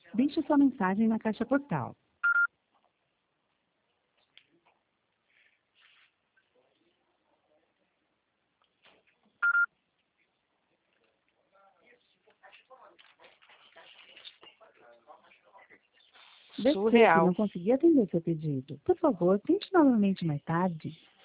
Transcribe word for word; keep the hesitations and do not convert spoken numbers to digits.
Deixe sua mensagem na caixa postal. Desculpe, Surreal. não consegui atender seu pedido. Por favor, tente novamente mais tarde.